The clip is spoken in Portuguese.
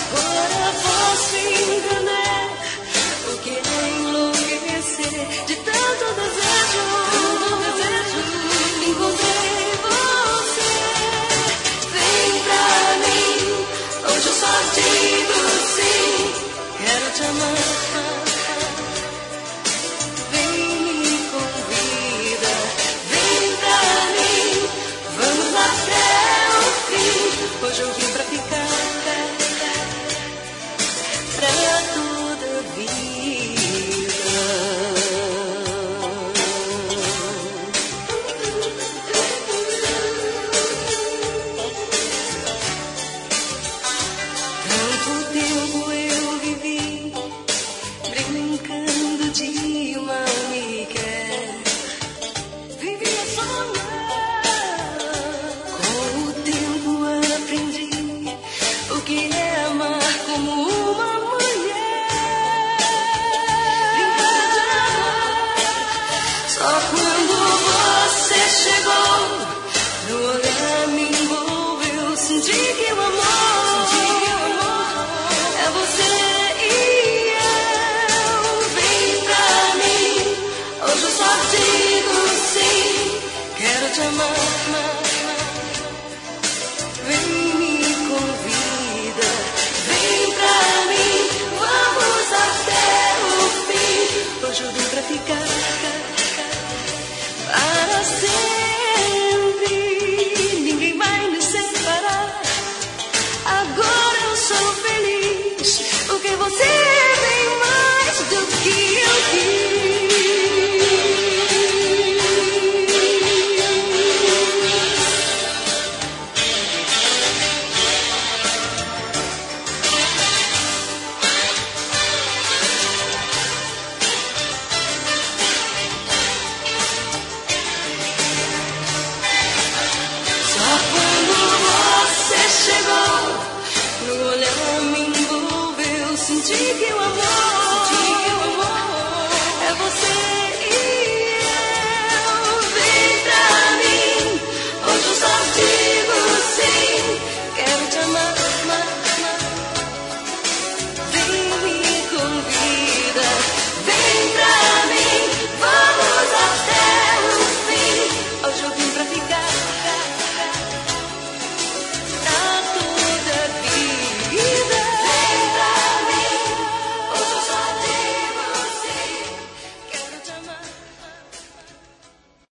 Agora posso entender o que é enlouquecer de tanto desejo. Encontrei você, vem pra mim. Hoje eu só digo sim, quero te amar. Hoje eu vim pra ficar, pra toda a vida. Tanto tempo eu vivi brincando de uma amiga. Vivia sonhar. Com o tempo aprendi o que é amar como uma mulher. Brincando de amar. Só quando você chegou, no olhar me envolveu, senti que o amor é você e eu. Vem pra mim, hoje eu só digo sim, quero te amar. Vem, me convida, vem pra mim, vamos até o fim. Hoje eu vim pra ficar para sempre. Ninguém vai nos separar. Agora eu sou feliz, porque você é bem mais do que eu quis. Só quando você chegou, no olhar me envolveu, senti que o